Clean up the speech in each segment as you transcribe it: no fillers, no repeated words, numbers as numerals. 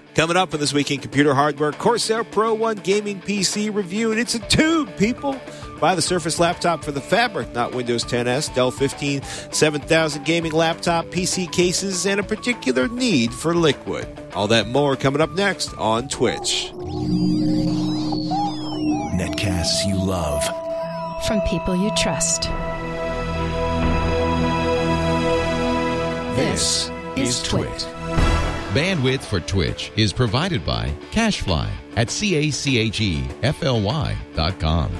Coming up in This Week in Computer Hardware, Corsair Pro 1 gaming PC review, and it's a tube, people. Buy the Surface laptop for the fabric, not Windows 10s, Dell 15 7000 gaming laptop, PC cases, and a particular need for liquid. All that more coming up next on Twitch. Netcasts you love. From people you trust. This is Twit. Bandwidth for Twitch is provided by CacheFly at CACHEFLY.com.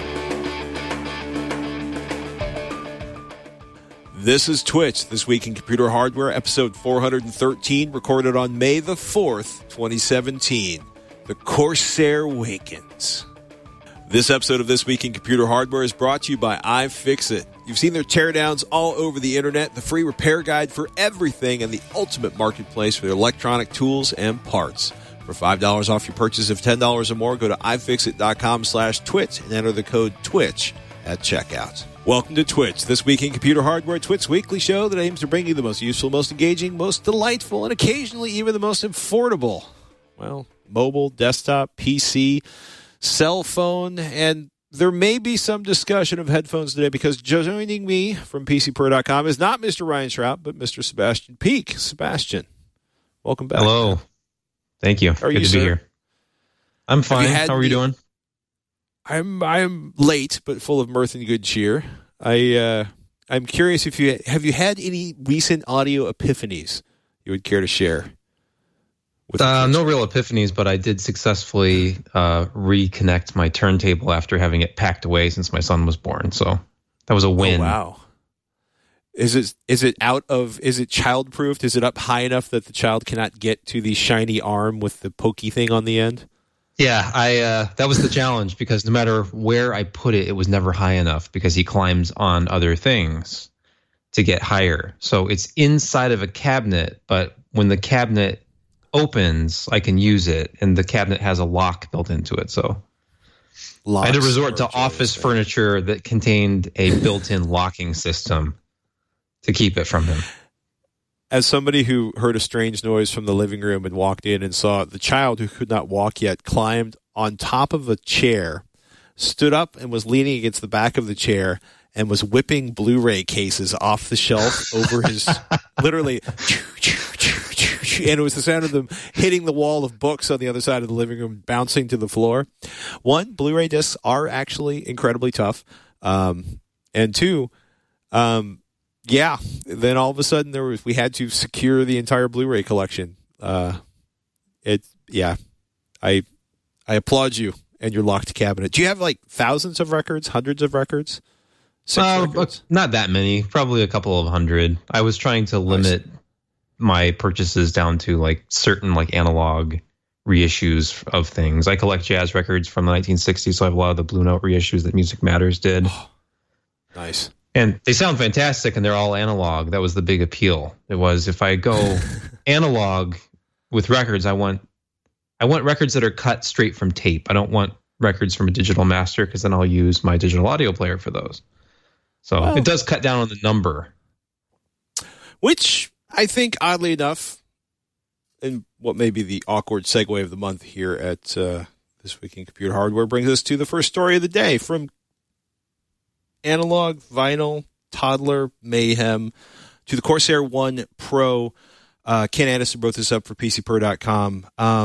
This is Twitch, This Week in Computer Hardware, episode 413, recorded on May the 4th, 2017. The Corsair Awakens. This episode of This Week in Computer Hardware is brought to you by iFixit. You've seen their teardowns all over the internet, the free repair guide for everything, and the ultimate marketplace for their electronic tools and parts. For $5 off your purchase of $10 or more, go to ifixit.com/twitch and enter the code TWITCH at checkout. Welcome to Twitch, This Week in Computer Hardware, Twitch's weekly show that aims to bring you the most useful, most engaging, most delightful, and occasionally even the most affordable, mobile, desktop, PC, cell phone, and there may be some discussion of headphones today because joining me from PCPro.com is not Mr. Ryan Shrout, but Mr. Sebastian Peak. Sebastian, welcome back. Hello. Thank you. Good to be here. I'm fine. How are you doing? I'm late, but full of mirth and good cheer. I'm curious if you had any recent audio epiphanies you would care to share. No real epiphanies, but I did successfully reconnect my turntable after having it packed away since my son was born. So that was a win. Oh, wow. Is it child-proofed? Is it up high enough that the child cannot get to the shiny arm with the pokey thing on the end? Yeah, that was the challenge because no matter where I put it, it was never high enough because he climbs on other things to get higher. So it's inside of a cabinet, but when the cabinet opens, I can use it, and the cabinet has a lock built into it. So I had to resort to office furniture that contained a built-in locking system to keep it from him. As somebody who heard a strange noise from the living room and walked in and saw the child who could not walk yet climbed on top of a chair, stood up and was leaning against the back of the chair and was whipping Blu-ray cases off the shelf over his literally, and it was the sound of them hitting the wall of books on the other side of the living room, bouncing to the floor. One, Blu-ray discs are actually incredibly tough. And two, then all of a sudden we had to secure the entire Blu-ray collection. I applaud you and your locked cabinet. Do you have like thousands of records, hundreds of records? Records? Not that many, probably a couple of hundred. I was trying to limit my purchases down to like certain like analog reissues of things. I collect jazz records from the 1960s, so I have a lot of the Blue Note reissues that Music Matters did. Oh, nice. And they sound fantastic, and they're all analog. That was the big appeal. It was, if I go analog with records, I want records that are cut straight from tape. I don't want records from a digital master because then I'll use my digital audio player for those. So it does cut down on the number. Which I think, oddly enough, and what may be the awkward segue of the month here at This Week in Computer Hardware, brings us to the first story of the day. From analog, vinyl, toddler, mayhem, to the Corsair One Pro. Ken Anderson wrote this up for PCPro.com.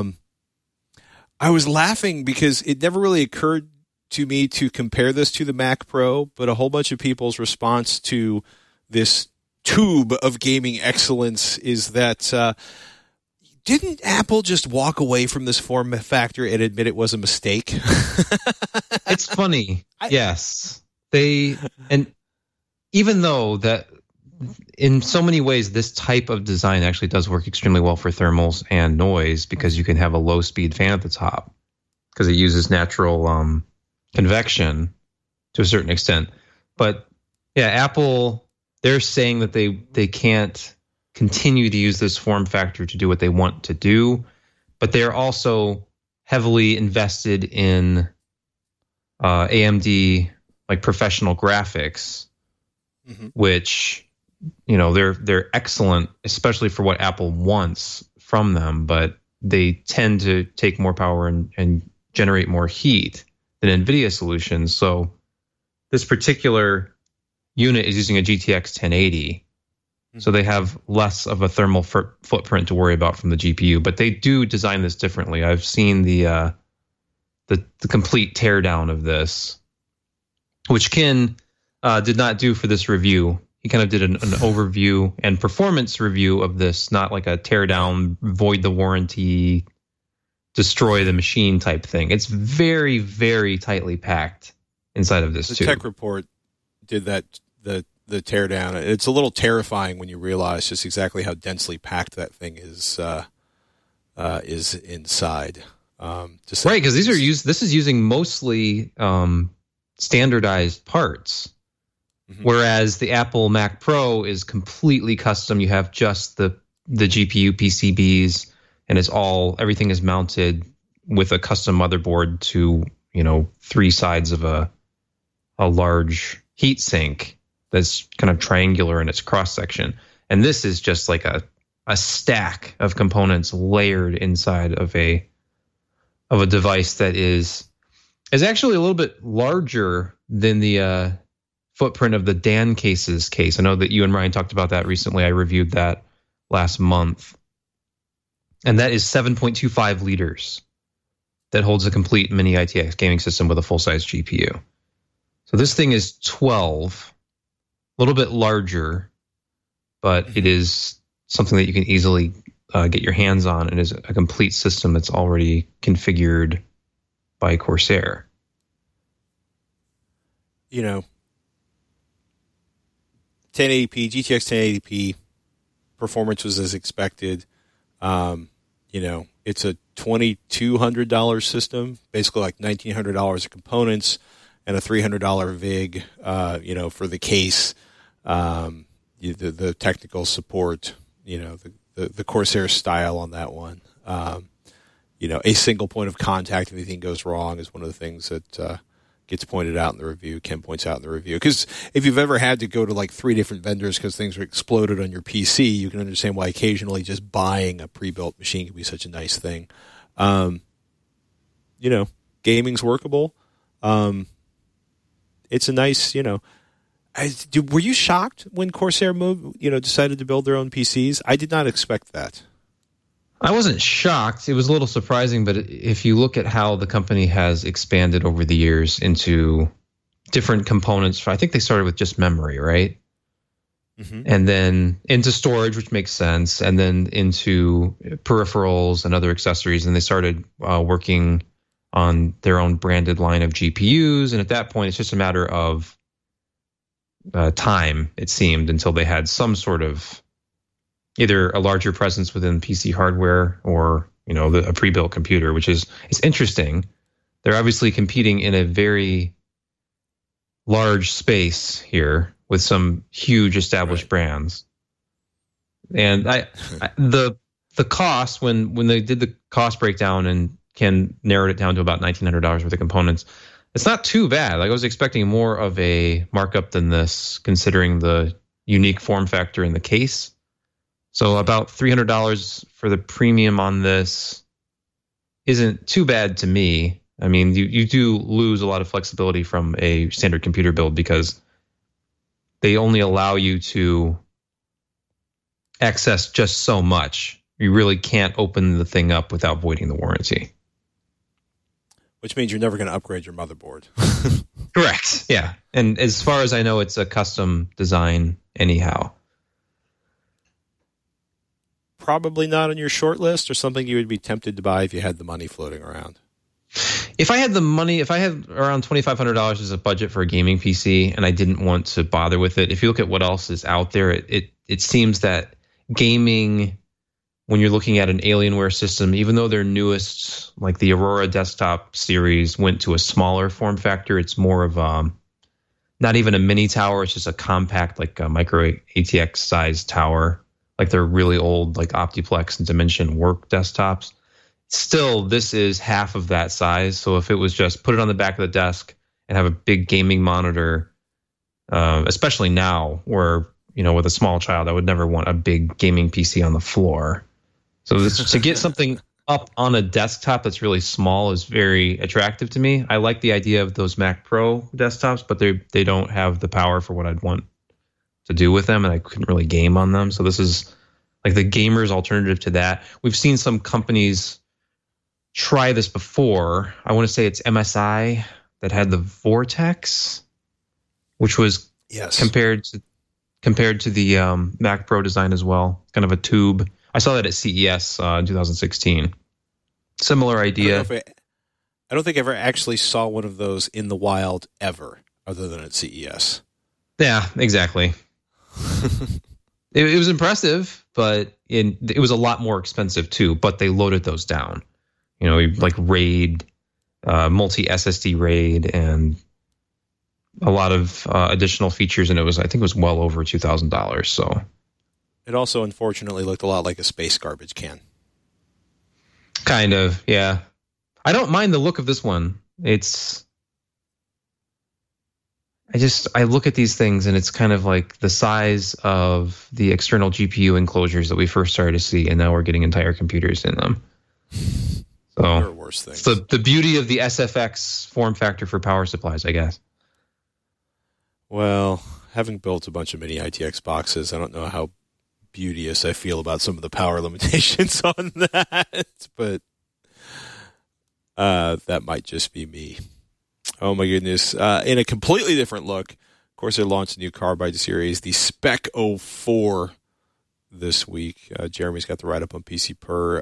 I was laughing because it never really occurred to me to compare this to the Mac Pro, but a whole bunch of people's response to this tube of gaming excellence is that didn't Apple just walk away from this form factor and admit it was a mistake? It's funny. Yes. And even though that in so many ways this type of design actually does work extremely well for thermals and noise because you can have a low speed fan at the top because it uses natural convection to a certain extent. But yeah, Apple, they're saying that they can't continue to use this form factor to do what they want to do, but they're also heavily invested in AMD like professional graphics, which, you know, they're excellent, especially for what Apple wants from them. But they tend to take more power and generate more heat than NVIDIA solutions. So this particular unit is using a GTX 1080. So they have less of a thermal footprint to worry about from the GPU, but they do design this differently. I've seen the complete teardown of this, which Ken did not do for this review. He kind of did an overview and performance review of this, not like a teardown, void the warranty, destroy the machine type thing. It's very, very tightly packed inside of this too. The tech report did that, the teardown. It's a little terrifying when you realize just exactly how densely packed that thing is inside. Right, because this is using mostly standardized parts, whereas the Apple Mac Pro is completely custom. You have just the GPU PCBs, and everything is mounted with a custom motherboard to 3 sides of a large heat sink that's kind of triangular in its cross section. And this is just like a stack of components layered inside of a device that is actually a little bit larger than the footprint of the Dan Case's case. I know that you and Ryan talked about that recently. I reviewed that last month. And that is 7.25 liters that holds a complete mini ITX gaming system with a full-size GPU. So this thing is 12, a little bit larger, but it is something that you can easily get your hands on, and is a complete system that's already configured by Corsair. GTX 1080p performance was as expected. It's a $2,200 system, basically like $1,900 of components and a $300 VIG, for the case, the technical support, the Corsair style on that one. A single point of contact if anything goes wrong is one of the things that gets pointed out in the review. Ken points out in the review. Because if you've ever had to go to like 3 different vendors because things are exploded on your PC, you can understand why occasionally just buying a pre-built machine can be such a nice thing. Gaming's workable. It's a nice, were you shocked when Corsair decided to build their own PCs? I did not expect that. I wasn't shocked. It was a little surprising, but if you look at how the company has expanded over the years into different components, I think they started with just memory, right? Mm-hmm. And then into storage, which makes sense, and then into peripherals and other accessories, and they started working on their own branded line of GPUs, and at that point, it's just a matter of time, it seemed, until they had some sort of either a larger presence within PC hardware or a pre-built computer, which is interesting. They're obviously competing in a very large space here with some huge established brands. And the cost when they did the cost breakdown and Ken narrowed it down to about $1,900 worth of components, it's not too bad. Like I was expecting more of a markup than this, considering the unique form factor in the case. So about $300 for the premium on this isn't too bad to me. I mean, you do lose a lot of flexibility from a standard computer build because they only allow you to access just so much. You really can't open the thing up without voiding the warranty. Which means you're never going to upgrade your motherboard. Correct. Yeah. And as far as I know, it's a custom design anyhow. Probably not on your short list, or something you would be tempted to buy if you had the money floating around. If I had the money, if I had around $2,500 as a budget for a gaming PC and I didn't want to bother with it, if you look at what else is out there, it seems that gaming, when you're looking at an Alienware system, even though their newest, like the Aurora desktop series, went to a smaller form factor, it's more of not even a mini tower, it's just a compact, like a micro ATX size tower, like they're really old, like Optiplex and Dimension work desktops. Still, this is half of that size. So if it was just put it on the back of the desk and have a big gaming monitor, especially now where, with a small child, I would never want a big gaming PC on the floor. So to get something up on a desktop that's really small is very attractive to me. I like the idea of those Mac Pro desktops, but they don't have the power for what I'd want to do with them, and I couldn't really game on them. So this is like the gamer's alternative to that. We've seen some companies try this before. I want to say it's MSI that had the Vortex, which was compared to the Mac Pro design as well. Kind of a tube. I saw that at CES in 2016. Similar idea. I don't think I ever actually saw one of those in the wild ever, other than at CES. Yeah, exactly. It was impressive, but it was a lot more expensive too. But they loaded those down. You know, like RAID, multi SSD RAID, and a lot of additional features. And I think it was well over $2,000. So. It also, unfortunately, looked a lot like a space garbage can. Kind of, yeah. I don't mind the look of this one. I look at these things and it's kind of like the size of the external GPU enclosures that we first started to see, and now we're getting entire computers in them. So there are worse things. It's the beauty of the SFX form factor for power supplies, I guess. Well, having built a bunch of mini ITX boxes, I don't know how beauteous I feel about some of the power limitations on that, but that might just be me. Oh my goodness. In a completely different look, Corsair launched a new carbide series, the Spec 04 this week. Jeremy's got the write-up on PC Per.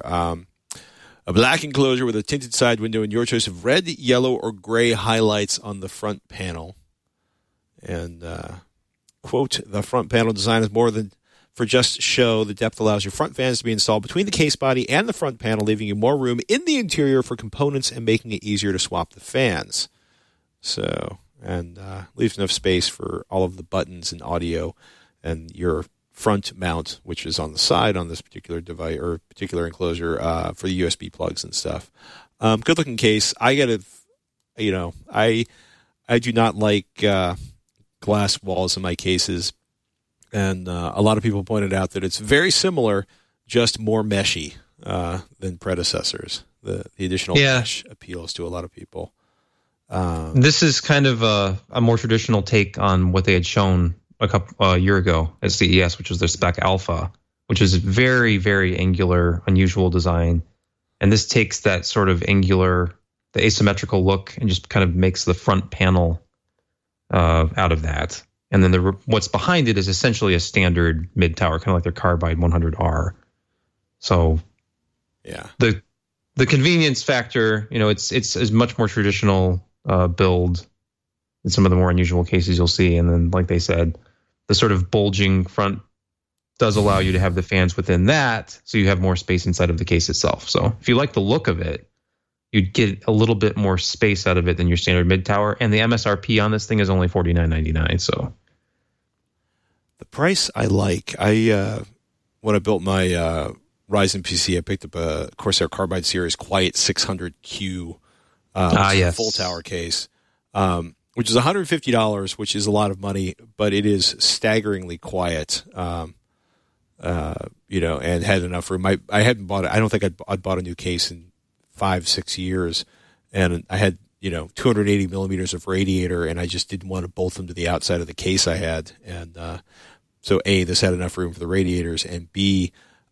A black enclosure with a tinted side window and your choice of red, yellow, or gray highlights on the front panel. And, quote, the front panel design is more than for just show. The depth allows your front fans to be installed between the case body and the front panel, leaving you more room in the interior for components and making it easier to swap the fans. So, and leaves enough space for all of the buttons and audio and your front mount, which is on the side on this particular device or particular enclosure for the USB plugs and stuff. Good looking case. I gotta, I do not like glass walls in my cases. And a lot of people pointed out that it's very similar, just more meshy than predecessors. The additional mesh appeals to a lot of people. This is kind of a more traditional take on what they had shown a year ago at CES, which was their Spec Alpha, which is very, very angular, unusual design. And this takes that sort of angular, the asymmetrical look, and just kind of makes the front panel out of that. And then what's behind it is essentially a standard mid-tower, kind of like their Carbide 100R. So, yeah, the convenience factor, it's much more traditional build than some of the more unusual cases you'll see. And then, like they said, the sort of bulging front does allow you to have the fans within that, so you have more space inside of the case itself. So, if you like the look of it, you'd get a little bit more space out of it than your standard mid-tower. And the MSRP on this thing is only $49.99. So. The price I like. When I built my Ryzen PC, I picked up a Corsair Carbide Series Quiet 600Q full tower case, which is $150, which is a lot of money, but it is staggeringly quiet. And had enough room. I hadn't bought it. I don't think I'd bought a new case in 5-6 years, and I had 280 millimeters of radiator, and I just didn't want to bolt them to the outside of the case I had, and so A, this had enough room for the radiators, and B,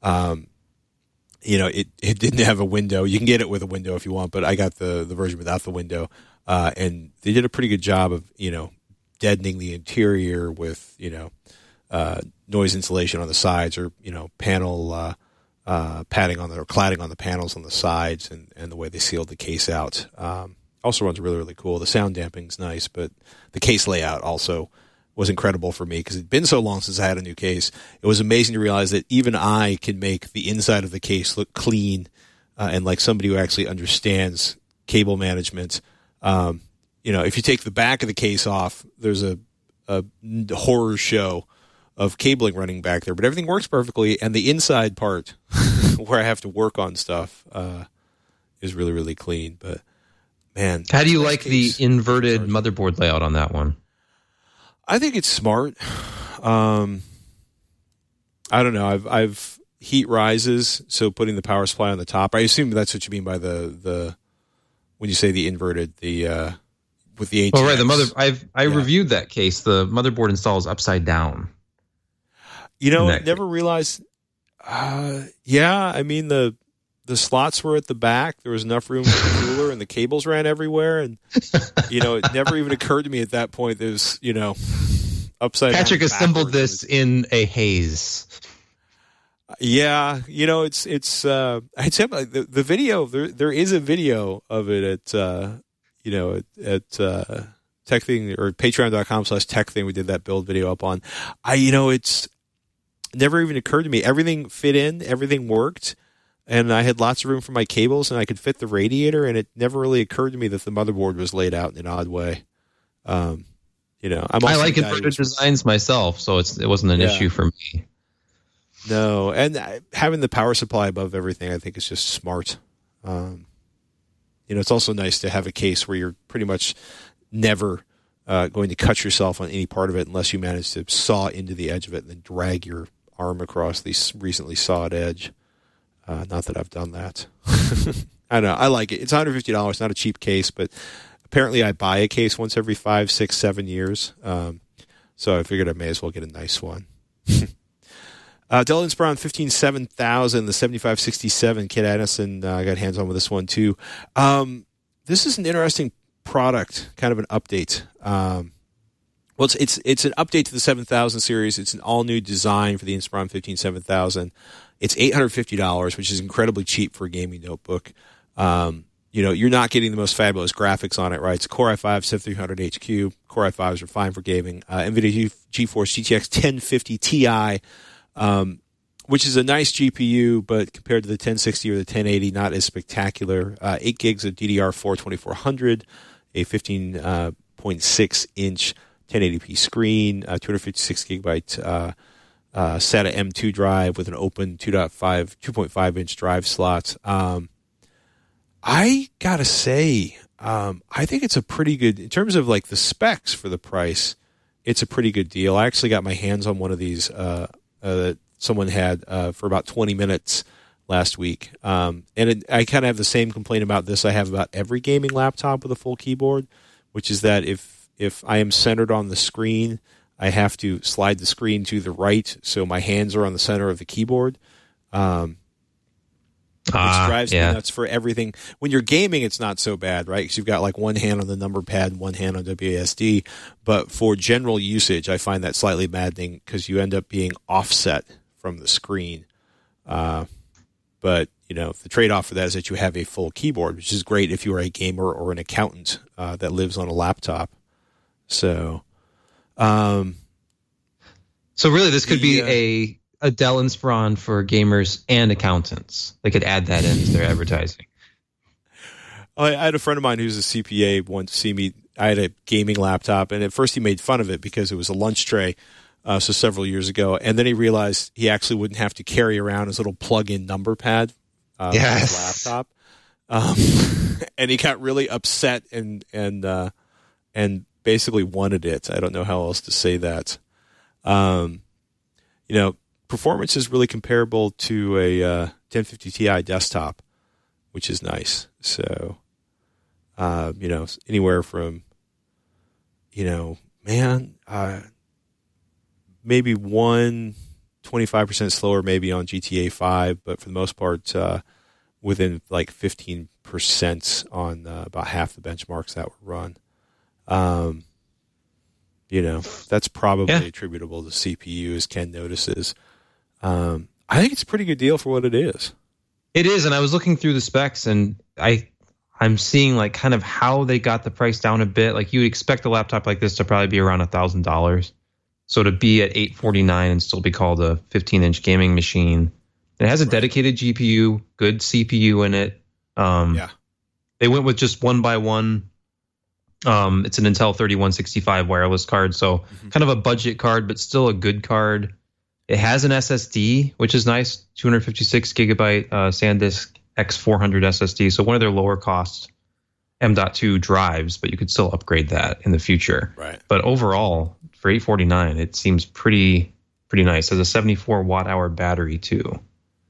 it didn't have a window. You can get it with a window if you want, but I got the version without the window, and they did a pretty good job of deadening the interior with noise insulation on the sides, or panel padding on or cladding on the panels on the sides, and the way they sealed the case out. Also runs really, really cool. The sound damping's nice, but the case layout also was incredible for me because it'd been so long since I had a new case. It was amazing to realize that even I can make the inside of the case look clean and like somebody who actually understands cable management. If you take the back of the case off, there's a horror show of cabling running back there, but everything works perfectly. And the inside part where I have to work on stuff is really, really clean. But man, how do you like the inverted motherboard layout on that one? I think it's smart. I don't know. heat rises, so putting the power supply on the top. I assume that's what you mean by the when you say the inverted, with the ATX. Oh, right. I reviewed that case. The motherboard installs upside down. I never realized. I mean the slots were at the back. There was enough room for the cooler, and the cables ran everywhere. And it never even occurred to me at that point. There's upside. Patrick down assembled this in a haze. Yeah, it's I'd say the video. There is a video of it at Tech Thing or Patreon.com/Tech Thing. We did that build video up on. It's never even occurred to me. Everything fit in, everything worked, and I had lots of room for my cables, and I could fit the radiator. And it never really occurred to me that the motherboard was laid out in an odd way. I like inverted designs myself, so it wasn't an issue for me. No, and having the power supply above everything, I think, is just smart. It's also nice to have a case where you're pretty much never going to cut yourself on any part of it unless you manage to saw into the edge of it and then drag your arm across the recently sawed edge. Not that I've done that. I don't know. I like it. It's $150, not a cheap case, but apparently I buy a case once every 5, 6, 7 years. So I figured I may as well get a nice one. Dell Inspiron 157,000, the 7567. Kit Addison got hands on with this one too. This is an interesting product, kind of an update. It's an update to the 7000 series. It's an all new design for the Inspiron 157,000. It's $850, which is incredibly cheap for a gaming notebook. You're not getting the most fabulous graphics on it, right? It's a Core i5 7300 HQ. Core i5s are fine for gaming. NVIDIA GeForce GTX 1050 Ti. Which is a nice GPU, but compared to the 1060 or the 1080, not as spectacular. 8 gigs of DDR4 2400, a 15.6-inch 1080p screen, 256 gigabyte SATA M2 drive with an open 2.5-inch drive slot. I gotta say, I think it's a pretty good, in terms of like the specs for the price, it's a pretty good deal. I actually got my hands on one of these that someone had for about 20 minutes last week. I kind of have the same complaint about this I have about every gaming laptop with a full keyboard, which is that if I am centered on the screen, I have to slide the screen to the right so my hands are on the center of the keyboard. Which drives me nuts for everything. When you're gaming, it's not so bad, right? Because you've got like one hand on the number pad and one hand on WASD. But for general usage, I find that slightly maddening because you end up being offset from the screen. But, the trade-off for that is that you have a full keyboard, which is great if you are a gamer or an accountant that lives on a laptop. So really this could be a Dell Inspiron for gamers and accountants. They could add that into their advertising. I had a friend of mine who's a CPA want to see me. I had a gaming laptop, and at first he made fun of it because it was a lunch tray, so several years ago. And then he realized he actually wouldn't have to carry around his little plug-in number pad for his laptop. And he got really upset and basically wanted it. I don't know how else to say that. Performance is really comparable to a 1050 Ti desktop, which is nice. So, anywhere from, maybe 25% slower maybe on GTA 5, but for the most part, within like 15% on about half the benchmarks that were run. That's probably attributable to CPU, as Ken notices. I think it's a pretty good deal for what it is. It is, and I was looking through the specs, and I'm seeing like kind of how they got the price down a bit. Like you would expect a laptop like this to probably be around $1,000. So to be at $849 and still be called a 15-inch gaming machine, it has a dedicated GPU, good CPU in it. They went with just 1x1. It's an Intel 3165 wireless card, so kind of a budget card, but still a good card. It has an SSD, which is nice, 256 gigabyte SanDisk X400 SSD, so one of their lower cost M.2 drives, but you could still upgrade that in the future. Right. But overall, for $849, it seems pretty nice. It has a 74 watt hour battery too.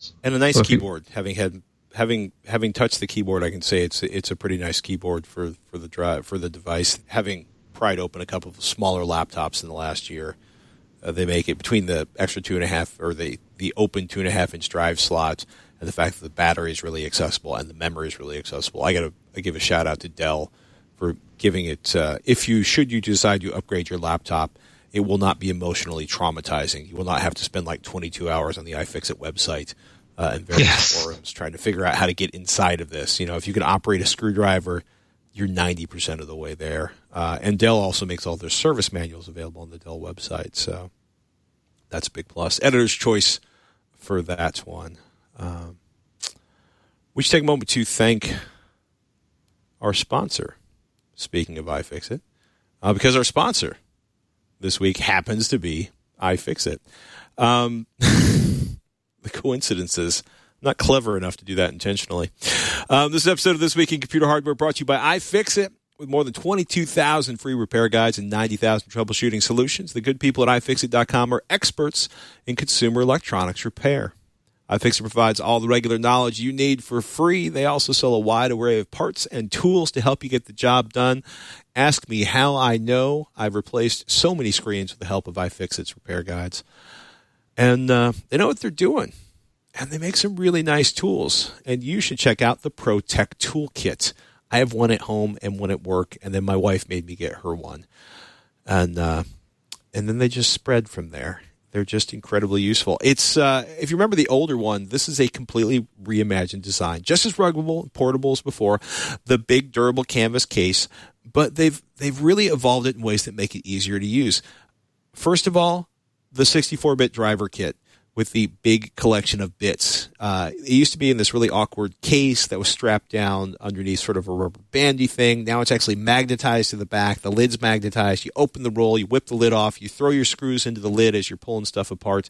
And a nice keyboard. Having touched the keyboard, I can say it's a pretty nice keyboard for the device. Having pried open a couple of smaller laptops in the last year, they make it between the extra 2.5 or the open 2.5-inch drive slots and the fact that the battery is really accessible and the memory is really accessible. I give a shout out to Dell for giving it. If you decide to upgrade your laptop, it will not be emotionally traumatizing. You will not have to spend like 22 hours on the iFixit website and various forums trying to figure out how to get inside of this. If you can operate a screwdriver, you're 90% of the way there. And Dell also makes all their service manuals available on the Dell website, so that's a big plus. Editor's choice for that one. We should take a moment to thank our sponsor, speaking of iFixit, because our sponsor this week happens to be iFixit. The coincidences. I'm not clever enough to do that intentionally. This episode of This Week in Computer Hardware brought to you by iFixit. With more than 22,000 free repair guides and 90,000 troubleshooting solutions, the good people at iFixit.com are experts in consumer electronics repair. iFixit provides all the regular knowledge you need for free. They also sell a wide array of parts and tools to help you get the job done. Ask me how I know. I've replaced so many screens with the help of iFixit's repair guides. And they know what they're doing. And they make some really nice tools. And you should check out the ProTech Toolkit. I have one at home and one at work, and then my wife made me get her one. And then they just spread from there. They're just incredibly useful. It's if you remember the older one, this is a completely reimagined design. Just as ruggable and portable as before. The big durable canvas case. But they've really evolved it in ways that make it easier to use. First of all, the 64-bit driver kit with the big collection of bits. It used to be in this really awkward case that was strapped down underneath sort of a rubber bandy thing. Now it's actually magnetized to the back. The lid's magnetized. You open the roll, you whip the lid off, you throw your screws into the lid as you're pulling stuff apart.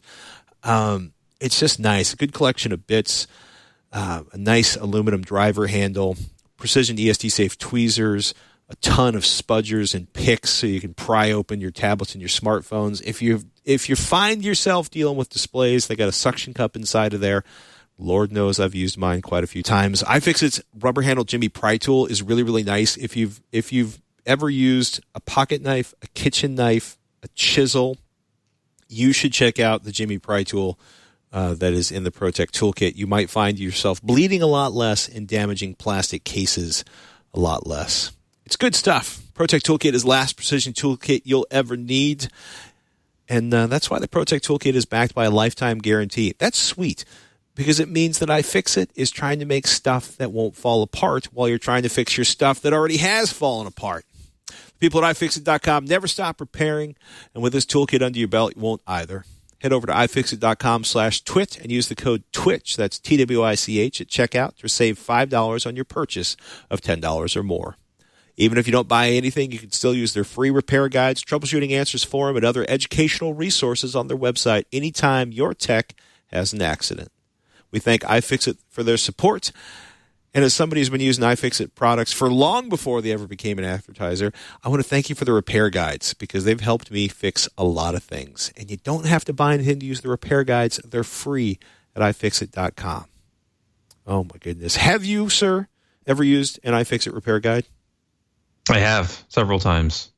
It's just nice. A good collection of bits, a nice aluminum driver handle, precision ESD-safe tweezers, a ton of spudgers and picks so you can pry open your tablets and your smartphones. If you find yourself dealing with displays, they got a suction cup inside of there. Lord knows I've used mine quite a few times. iFixit's rubber handle Jimmy pry tool is really, really nice. If you've ever used a pocket knife, a kitchen knife, a chisel, you should check out the Jimmy pry tool that is in the ProTech Toolkit. You might find yourself bleeding a lot less and damaging plastic cases a lot less. It's good stuff. ProTech Toolkit is the last precision toolkit you'll ever need. And that's why the ProTech Toolkit is backed by a lifetime guarantee. That's sweet because it means that iFixit is trying to make stuff that won't fall apart while you're trying to fix your stuff that already has fallen apart. People at iFixit.com never stop repairing, and with this toolkit under your belt, you won't either. Head over to iFixit.com/twit and use the code TWITCH, that's TWICH, at checkout to save $5 on your purchase of $10 or more. Even if you don't buy anything, you can still use their free repair guides, troubleshooting answers forum, and other educational resources on their website anytime your tech has an accident. We thank iFixit for their support. And as somebody who's been using iFixit products for long before they ever became an advertiser, I want to thank you for the repair guides because they've helped me fix a lot of things. And you don't have to buy anything to use the repair guides. They're free at iFixit.com. Oh, my goodness. Have you, sir, ever used an iFixit repair guide? I have several times.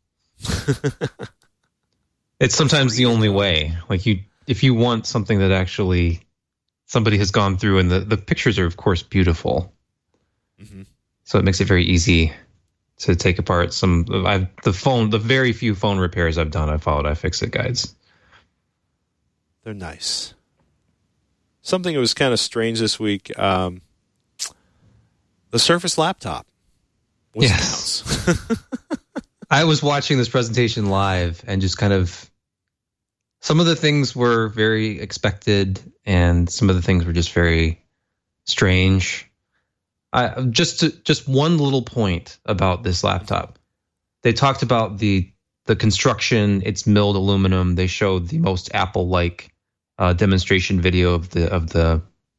It's sometimes the only way. Like if you want something that actually somebody has gone through, and the pictures are of course beautiful, so it makes it very easy to take apart. The very few phone repairs I've done, I followed iFixit guides. They're nice. Something that was kind of strange this week. The Surface laptop. Yes. I was watching this presentation live and just kind of some of the things were very expected and some of the things were just very strange. Just one little point about this laptop. They talked about the construction, it's milled aluminum. They showed the most Apple-like demonstration video of the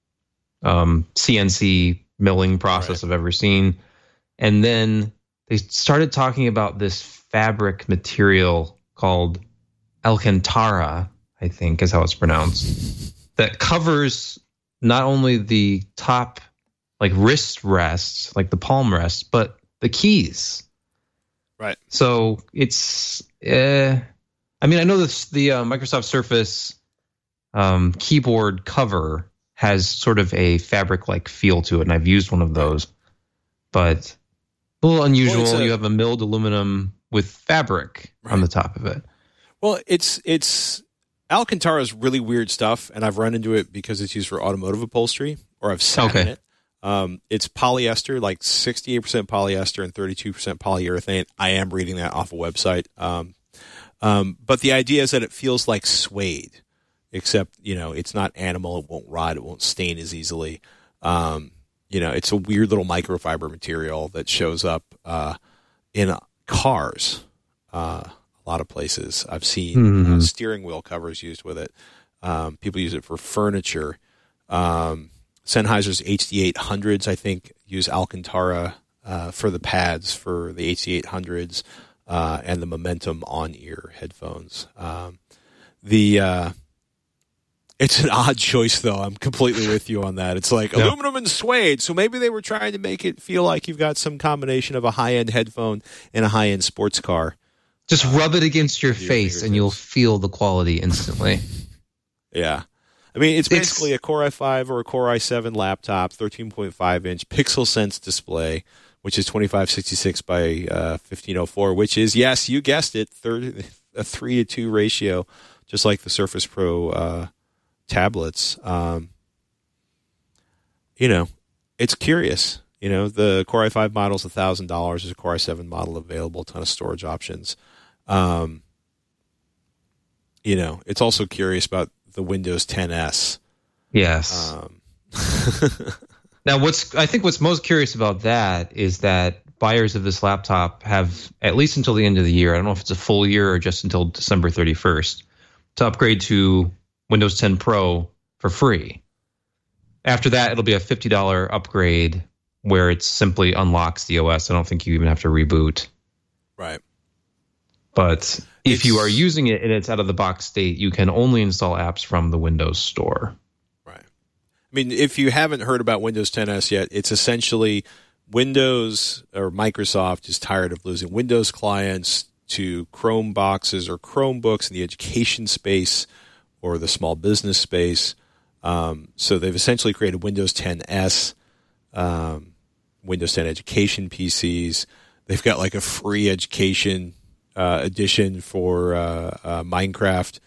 CNC milling process I've ever seen. And then they started talking about this fabric material called Alcantara, I think is how it's pronounced, that covers not only the top like wrist rests, like the palm rests, but the keys. Right. So it's, I mean, I know this, the Microsoft Surface keyboard cover has sort of a fabric-like feel to it, and I've used one of those, but a little unusual. Well, you have a milled aluminum with fabric on the top of it. Well, it's Alcantara's really weird stuff, and I've run into it because it's used for automotive upholstery, or I've sat in it. It's polyester, like 68% polyester and 32% polyurethane. I am reading that off a website. But the idea is that it feels like suede, except, it's not animal. It won't rot. It won't stain as easily. It's a weird little microfiber material that shows up in cars. A lot of places I've seen steering wheel covers used with it. People use it for furniture. Sennheiser's HD800s, I think, use Alcantara for the pads for the HD800s and the Momentum on-ear headphones. It's an odd choice, though. I'm completely with you on that. It's like aluminum and suede, so maybe they were trying to make it feel like you've got some combination of a high-end headphone and a high-end sports car. Just rub it against your face, and you'll feel the quality instantly. Yeah. I mean, it's basically a Core i5 or a Core i7 laptop, 13.5-inch Pixel Sense display, which is 2566 by 1504, which is, yes, you guessed it, a 3:2 ratio, just like the Surface Pro tablets. It's curious. The Core i5 model is $1,000. There's a Core i7 model available, a ton of storage options. It's also curious about the Windows 10S. Yes. Now, I think what's most curious about that is that buyers of this laptop have, at least until the end of the year, I don't know if it's a full year or just until December 31st, to upgrade to Windows 10 Pro for free. After that, it'll be a $50 upgrade where it simply unlocks the OS. I don't think you even have to reboot. Right. But if you are using it in its out-of-the-box state, you can only install apps from the Windows Store. Right. I mean, if you haven't heard about Windows 10S yet, it's essentially Windows or Microsoft is tired of losing Windows clients to Chrome boxes or Chromebooks in the education space or the small business space. So they've essentially created Windows 10S, Windows 10 education PCs. They've got like a free education edition for Minecraft,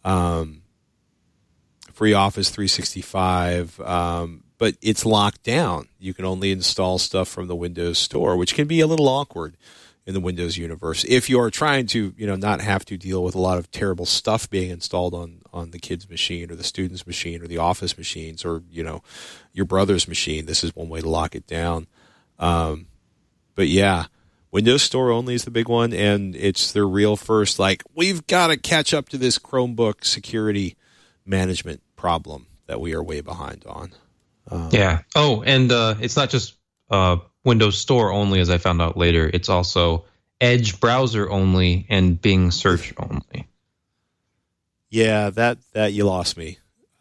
free Office 365, but it's locked down. You can only install stuff from the Windows Store, which can be a little awkward in the Windows universe if you're trying to, not have to deal with a lot of terrible stuff being installed on the kid's machine or the student's machine or the office machines or, your brother's machine. This is one way to lock it down. But yeah. Windows Store only is the big one, and it's their real first, we've got to catch up to this Chromebook security management problem that we are way behind on. Yeah. Oh, and it's not just Windows Store only, as I found out later. It's also Edge browser only and Bing search only. Yeah, that you lost me.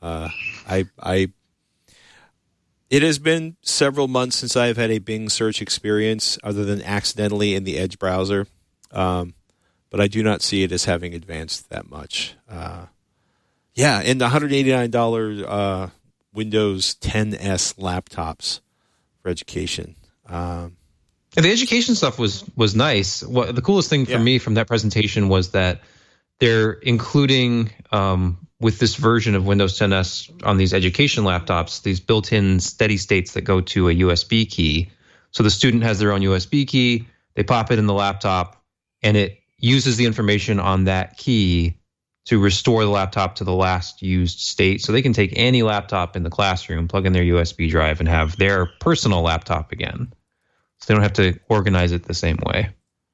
It has been several months since I've had a Bing search experience other than accidentally in the Edge browser. But I do not see it as having advanced that much. And the $189 Windows 10S laptops for education. The education stuff was nice. The coolest thing for me from that presentation was that they're including with this version of Windows 10S on these education laptops, these built-in steady states that go to a USB key. So the student has their own USB key, they pop it in the laptop, and it uses the information on that key to restore the laptop to the last used state. So they can take any laptop in the classroom, plug in their USB drive, and have their personal laptop again. So they don't have to organize it the same way.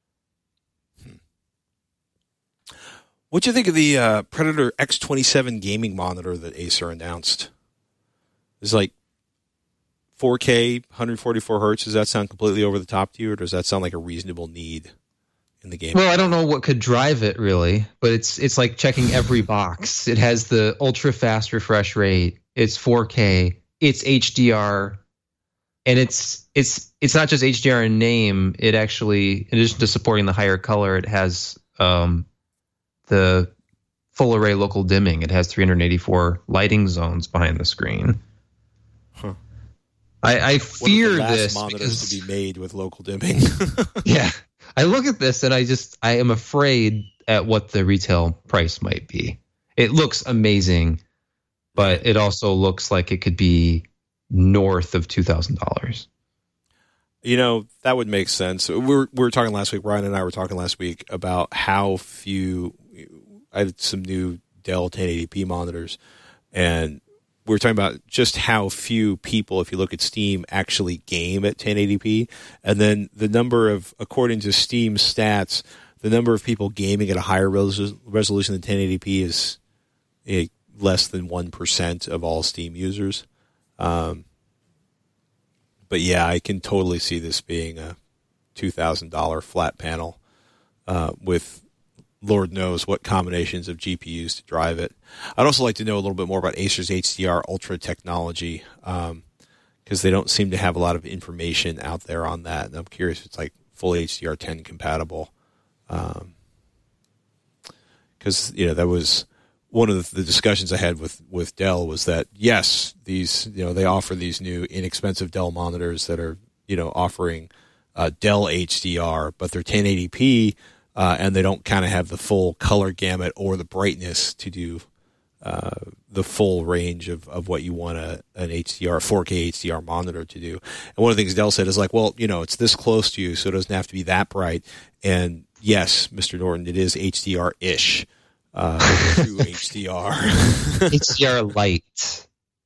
What do you think of the Predator X27 gaming monitor that Acer announced? It's like 4K, 144 hertz. Does that sound completely over the top to you, or does that sound like a reasonable need in the game? Well, I don't know what could drive it really, but it's like checking every box. It has the ultra fast refresh rate. It's 4K. it's HDR, and it's not just HDR in name. It actually, in addition to supporting the higher color, it has the full array local dimming. It has 384 lighting zones behind the screen. Huh. I fear this monitors because to be made with local dimming. yeah, I look at this and I am afraid at what the retail price might be. It looks amazing, but it also looks like it could be north of $2,000. That would make sense. We were talking last week. Ryan and I were talking last week about how few. I had some new Dell 1080p monitors, and we were talking about just how few people, if you look at Steam, actually game at 1080p. And then the number of, according to Steam stats, the number of people gaming at a higher resolution than 1080p is less than 1% of all Steam users. But yeah, I can totally see this being a $2,000 flat panel with Lord knows what combinations of GPUs to drive it. I'd also like to know a little bit more about Acer's HDR Ultra technology, because they don't seem to have a lot of information out there on that. And I'm curious if it's like fully HDR10 compatible. Because that was one of the discussions I had with Dell, was that yes, these they offer these new inexpensive Dell monitors that are offering Dell HDR, but they're 1080p. And they don't kind of have the full color gamut or the brightness to do the full range of what you want an HDR, 4K HDR monitor to do. And one of the things Dell said is like, well, it's this close to you, so it doesn't have to be that bright. And yes, Mr. Norton, it is HDR-ish. True HDR. HDR light.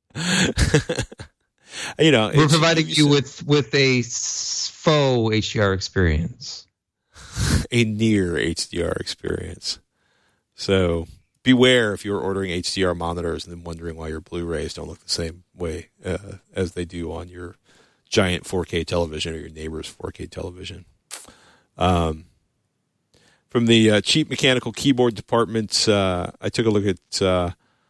We're providing you with a faux HDR experience. A near HDR experience. So beware if you're ordering HDR monitors and then wondering why your Blu-rays don't look the same way as they do on your giant 4K television or your neighbor's 4K television. From the cheap mechanical keyboard department, I took a look at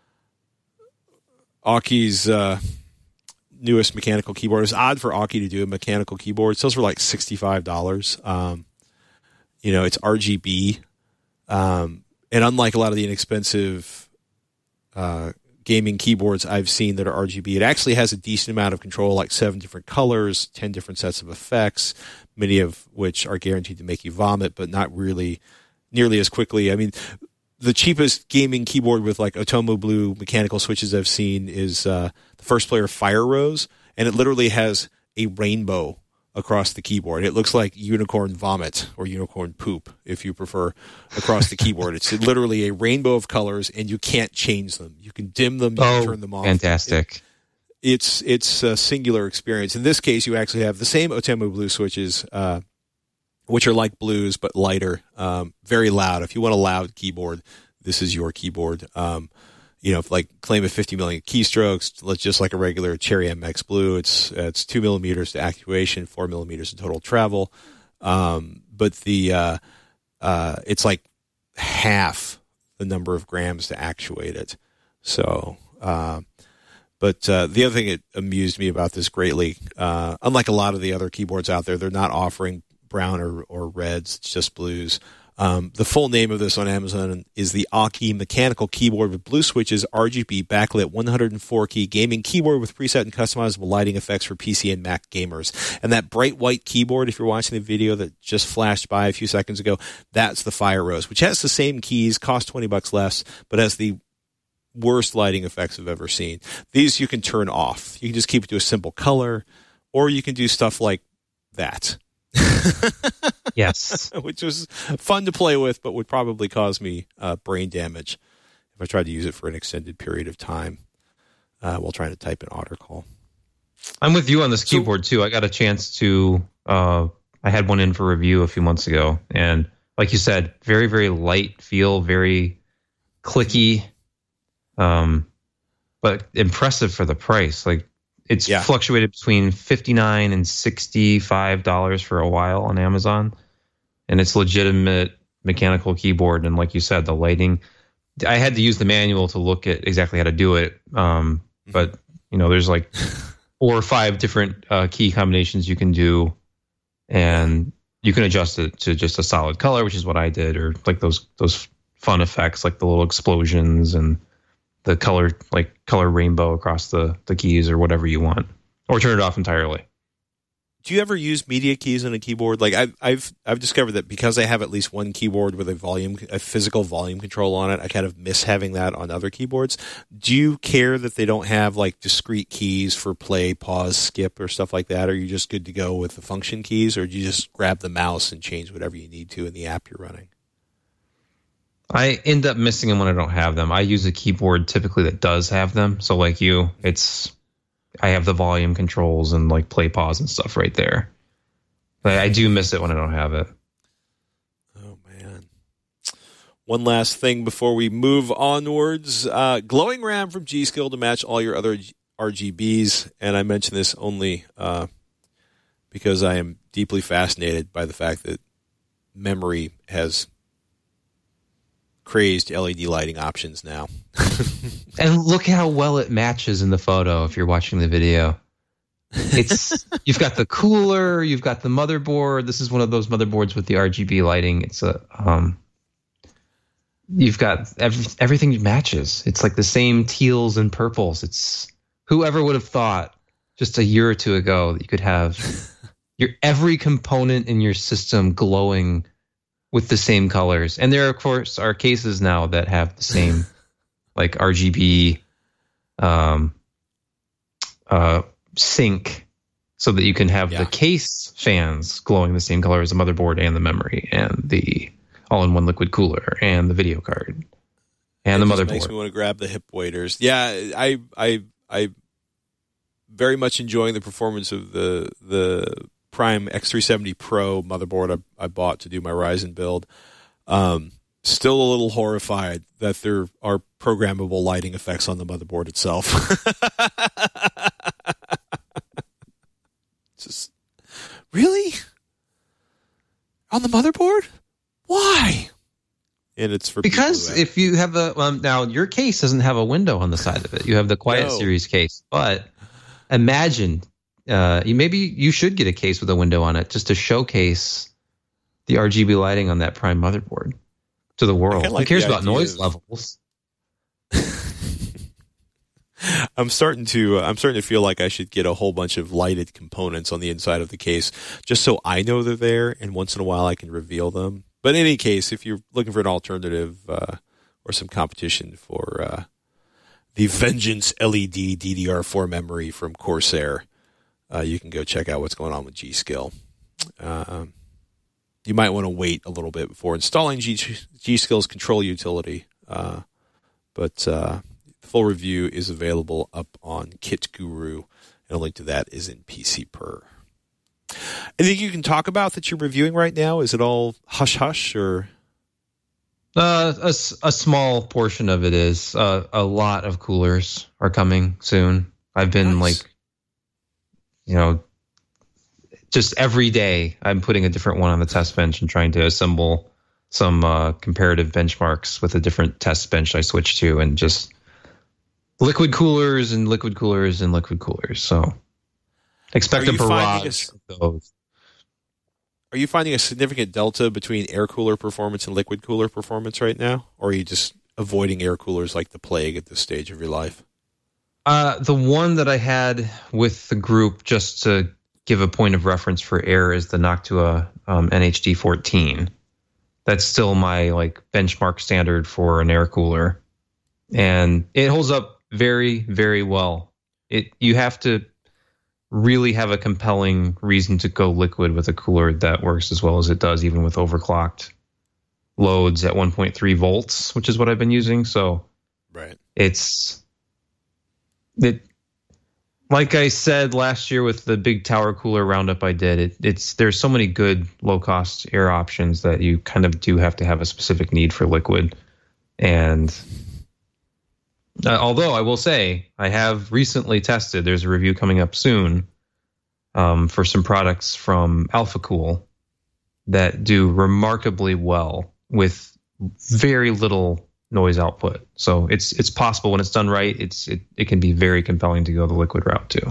Aukey's newest mechanical keyboard. It's odd for Aukey to do a mechanical keyboard. It sells for like $65. It's RGB, and unlike a lot of the inexpensive gaming keyboards I've seen that are RGB, it actually has a decent amount of control, like 7 different colors, 10 different sets of effects, many of which are guaranteed to make you vomit, but not really nearly as quickly. I mean, the cheapest gaming keyboard with like Otomo Blue mechanical switches I've seen is the First Player Fire Rose, and it literally has a rainbow across the keyboard. It looks like unicorn vomit or unicorn poop, if you prefer, across the keyboard. It's literally a rainbow of colors, and you can't change them. You can dim them, you can turn them off. Fantastic. It's a singular experience. In this case, you actually have the same Otomo Blue switches, which are like blues, but lighter, very loud. If you want a loud keyboard, this is your keyboard. Claim of 50 million keystrokes, just like a regular Cherry MX Blue. It's 2 millimeters to actuation, 4 millimeters to total travel. But it's like half the number of grams to actuate it. So, but the other thing that amused me about this greatly, unlike a lot of the other keyboards out there, they're not offering brown or reds. It's just blues. The full name of this on Amazon is the Aukey Mechanical Keyboard with Blue Switches, RGB backlit 104 key gaming keyboard with preset and customizable lighting effects for PC and Mac gamers. And that bright white keyboard, if you're watching the video that just flashed by a few seconds ago, that's the Fire Rose, which has the same keys, costs $20 less, but has the worst lighting effects I've ever seen. These you can turn off. You can just keep it to a simple color, or you can do stuff like that. Yes. Which was fun to play with, but would probably cause me brain damage if I tried to use it for an extended period of time while trying to type an article. I'm with you on this keyboard, too. I got a chance to I had one in for review a few months ago, and like you said, very, very light feel, very clicky, but impressive for the price. Like, it's fluctuated between $59 and $65 for a while on Amazon, and it's legitimate mechanical keyboard. And like you said, the lighting, I had to use the manual to look at exactly how to do it. But There's like 4 or 5 different key combinations you can do, and you can adjust it to just a solid color, which is what I did, or like those fun effects like the little explosions and the color rainbow across the keys or whatever you want, or turn it off entirely. Do you ever use media keys on a keyboard? Like I've discovered that because I have at least one keyboard with a physical volume control on it, I kind of miss having that on other keyboards. Do you care that they don't have like discrete keys for play, pause, skip, or stuff like that? Or are you just good to go with the function keys, or do you just grab the mouse and change whatever you need to in the app you're running? I end up missing them when I don't have them. I use a keyboard typically that does have them. So like I have the volume controls and like play, pause, and stuff right there. But I do miss it when I don't have it. Oh, man. One last thing before we move onwards. Glowing RAM from G.Skill to match all your other RGBs. And I mention this only because I am deeply fascinated by the fact that memory has crazed LED lighting options now. And look how well it matches in the photo if you're watching the video. You've got the cooler, you've got the motherboard. This is one of those motherboards with the RGB lighting. It's you've got everything matches. It's like the same teals and purples. It's whoever would have thought just a year or two ago that you could have your every component in your system glowing with the same colors. And there, of course, are cases now that have the same like RGB sync, so that you can have the case fans glowing the same color as the motherboard and the memory and the all-in-one liquid cooler and the video card and the motherboard. Makes me want to grab the hip waders. Yeah, I very much enjoying the performance of the Prime X370 Pro motherboard I bought to do my Ryzen build. Still a little horrified that there are programmable lighting effects on the motherboard itself. Just really? On the motherboard? Why? And it's for because if you have now your case doesn't have a window on the side of it. You have the Quiet Series case, but imagine maybe you should get a case with a window on it just to showcase the RGB lighting on that Prime motherboard to the world. Who cares about noise levels? I'm starting to feel like I should get a whole bunch of lighted components on the inside of the case just so I know they're there, and once in a while I can reveal them. But in any case, if you're looking for an alternative or some competition for the Vengeance LED DDR4 memory from Corsair, you can go check out what's going on with G.Skill. You might want to wait a little bit before installing G.Skill's control utility, but the full review is available up on Kit Guru, and a link to that is in PC-Per. Anything you can talk about that you're reviewing right now? Is it all hush-hush, or? A small portion of it is. A lot of coolers are coming soon. I've been just every day I'm putting a different one on the test bench and trying to assemble some comparative benchmarks with a different test bench I switched to, and just liquid coolers and liquid coolers and liquid coolers. So expect a barrage of those. Are you finding a significant delta between air cooler performance and liquid cooler performance right now? Or are you just avoiding air coolers like the plague at this stage of your life? The one that I had with the group, just to give a point of reference for air, is the Noctua NHD 14. That's still my benchmark standard for an air cooler. And it holds up very, very well. You have to really have a compelling reason to go liquid with a cooler that works as well as it does, even with overclocked loads at 1.3 volts, which is what I've been using. So right. Like I said last year with the big tower cooler roundup I did, there's so many good low-cost air options that you kind of do have to have a specific need for liquid. And although I will say I have recently tested, there's a review coming up soon for some products from AlphaCool that do remarkably well with very little noise output. So it's possible when it's done right. It can be very compelling to go the liquid route too.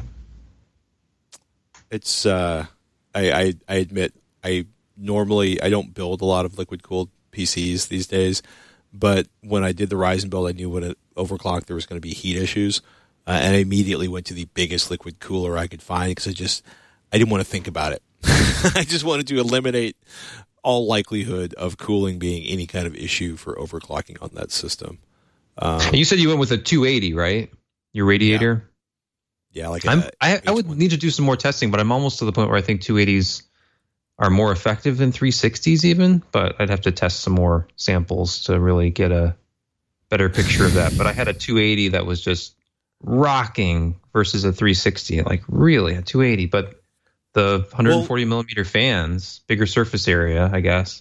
It's I admit I don't build a lot of liquid cooled PCs these days, but when I did the Ryzen build, I knew when it overclocked there was going to be heat issues, and I immediately went to the biggest liquid cooler I could find because I didn't want to think about it. I just wanted to eliminate all likelihood of cooling being any kind of issue for overclocking on that system. You said you went with a 280, right? Your radiator. Yeah, like I would need to do some more testing, but I'm almost to the point where I think 280s are more effective than 360s even, but I'd have to test some more samples to really get a better picture of that. But I had a 280 that was just rocking versus a 360, like really a 280, but the 140 millimeter fans, bigger surface area, I guess.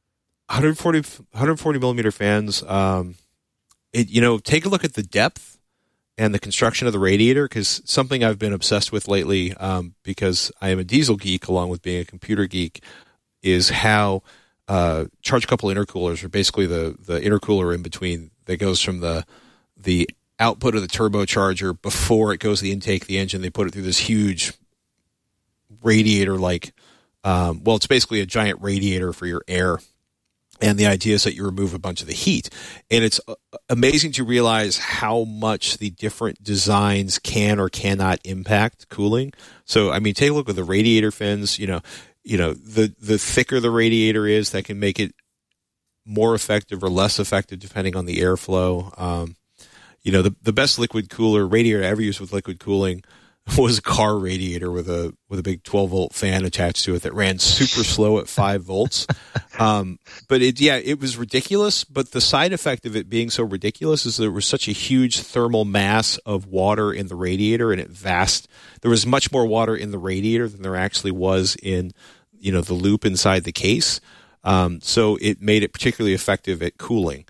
140 millimeter fans. Take a look at the depth and the construction of the radiator, because something I've been obsessed with lately, because I am a diesel geek along with being a computer geek, is how charge couple intercoolers are basically the intercooler in between that goes from the output of the turbocharger before it goes to the intake of the engine. They put it through this huge radiator, it's basically a giant radiator for your air. And the idea is that you remove a bunch of the heat. And it's amazing to realize how much the different designs can or cannot impact cooling. So, I mean, take a look at the radiator fins. The thicker the radiator is, that can make it more effective or less effective depending on the airflow. The best liquid cooler radiator I ever used with liquid cooling was a car radiator with a big 12-volt fan attached to it that ran super slow at 5 volts. But it was ridiculous. But the side effect of it being so ridiculous is there was such a huge thermal mass of water in the radiator, and there was much more water in the radiator than there actually was in, the loop inside the case. So it made it particularly effective at cooling.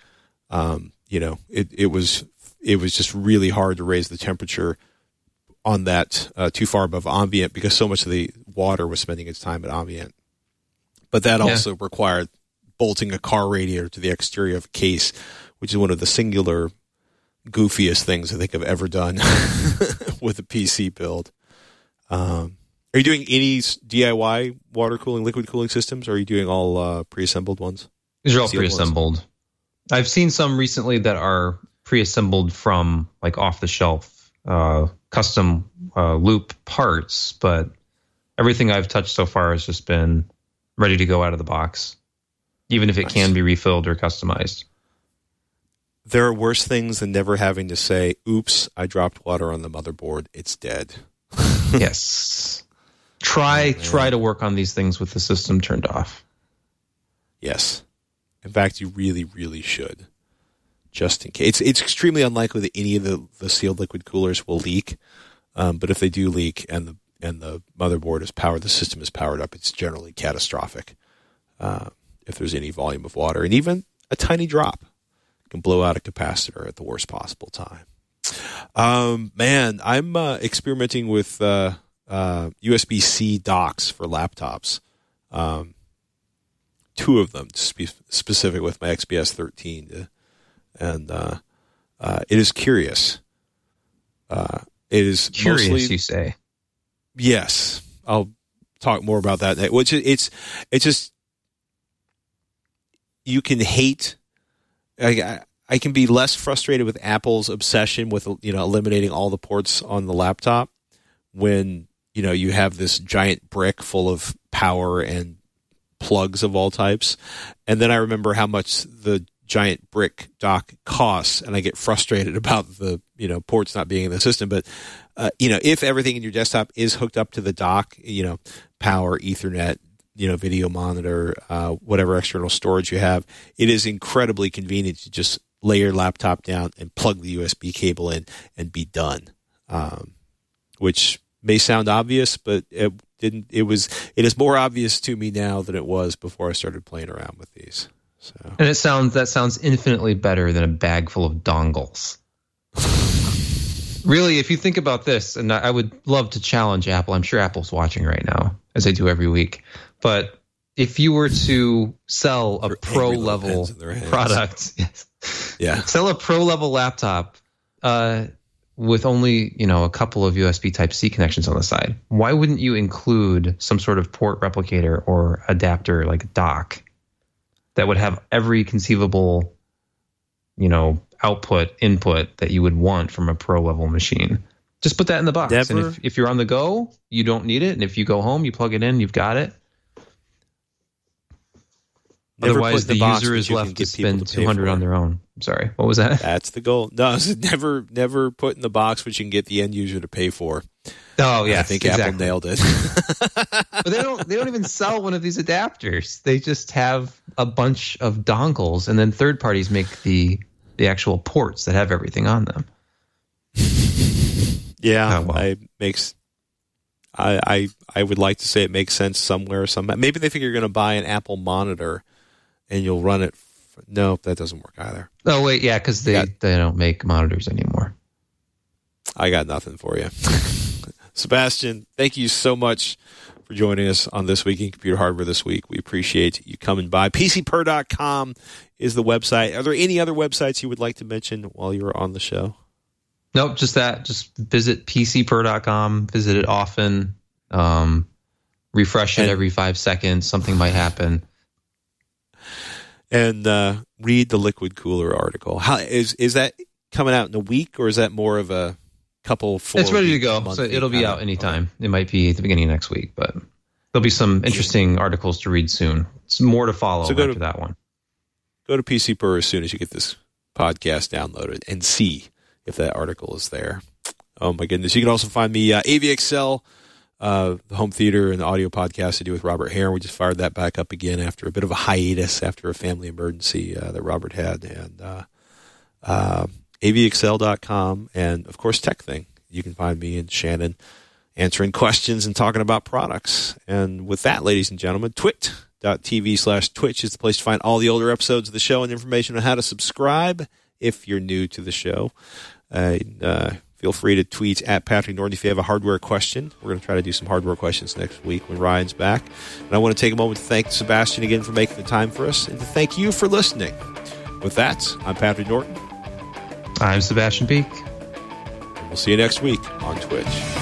It was just really hard to raise the temperature on that too far above ambient, because so much of the water was spending its time at ambient. But that also required bolting a car radiator to the exterior of a case, which is one of the singular goofiest things I think I've ever done with a PC build. Are you doing any DIY water cooling, liquid cooling systems, or are you doing all pre-assembled ones? These are all pre-assembled. I've seen some recently that are pre-assembled from like off-the-shelf custom loop parts, but everything I've touched so far has just been ready to go out of the box, even if it can be refilled or customized. There are worse things than never having to say, oops, I dropped water on the motherboard, it's dead. Yes. Try to work on these things with the system turned off. Yes. In fact, you really, really should. Just in case. It's extremely unlikely that any of the sealed liquid coolers will leak. But if they do leak and the motherboard is powered, the system is powered up, it's generally catastrophic. If there's any volume of water, and even a tiny drop can blow out a capacitor at the worst possible time. I'm experimenting with USB-C docks for laptops. 2 of them, to be specific, with my XPS 13. And it is curious. It is curious, mostly, you say? Yes, I'll talk more about that. Which it's just, you can hate. I can be less frustrated with Apple's obsession with eliminating all the ports on the laptop when you have this giant brick full of power and plugs of all types, and then I remember how much the giant brick dock costs, and I get frustrated about the ports not being in the system. But if everything in your desktop is hooked up to the dock, power, Ethernet, video monitor, whatever external storage you have, it is incredibly convenient to just lay your laptop down and plug the USB cable in and be done. Which may sound obvious, but it is more obvious to me now than it was before I started playing around with these. So. And that sounds infinitely better than a bag full of dongles. Really, if you think about this, and I would love to challenge Apple. I'm sure Apple's watching right now, as they do every week. But if you were to sell a pro level product, yeah, sell a pro level laptop with only a couple of USB Type-C connections on the side, why wouldn't you include some sort of port replicator or adapter like a dock that would have every conceivable input that you would want from a pro level machine? Just put that in the box. Never. And if you're on the go, you don't need it. And if you go home, you plug it in, you've got it. Otherwise, the user is left to spend $200 on their own. I'm sorry. What was that? That's the goal. No, never put in the box what you can get the end user to pay for. Oh, yeah. I think Apple nailed it. But they don't even sell one of these adapters. They just have a bunch of dongles, and then third parties make the actual ports that have everything on them. Yeah, oh, well. I would like to say it makes sense somewhere. Maybe they think you're going to buy an Apple monitor and you'll run it. No, that doesn't work either. Oh wait, yeah, because they don't make monitors anymore. I got nothing for you, Sebastian. Thank you so much for joining us on This Week in Computer Hardware this week. We appreciate you coming by. PCPer.com is the website. Are there any other websites you would like to mention while you're on the show? Nope, just that. Just visit PCPer.com. Visit it often. Refresh it every 5 seconds. Something might happen. And read the Liquid Cooler article. How is that coming out in a week, or is that more of a couple? It's ready to go, so it'll be out anytime. Okay. It might be at the beginning of next week, but there'll be some interesting articles to read soon. It's more to follow after that one. Go to PCPer as soon as you get this podcast downloaded and see if that article is there. Oh my goodness. You can also find me AVXL, the home theater and the audio podcast I do with Robert Hare. We just fired that back up again after a bit of a hiatus after a family emergency that Robert had. And avxl.com, and of course TechThing. You can find me and Shannon answering questions and talking about products. And with that, ladies and gentlemen, twit.tv/Twitch is the place to find all the older episodes of the show and information on how to subscribe if you're new to the show. Feel free to tweet at Patrick Norton if you have a hardware question. We're going to try to do some hardware questions next week when Ryan's back. And I want to take a moment to thank Sebastian again for making the time for us and to thank you for listening. With that, I'm Patrick Norton. I'm Sebastian Peak. We'll see you next week on Twitch.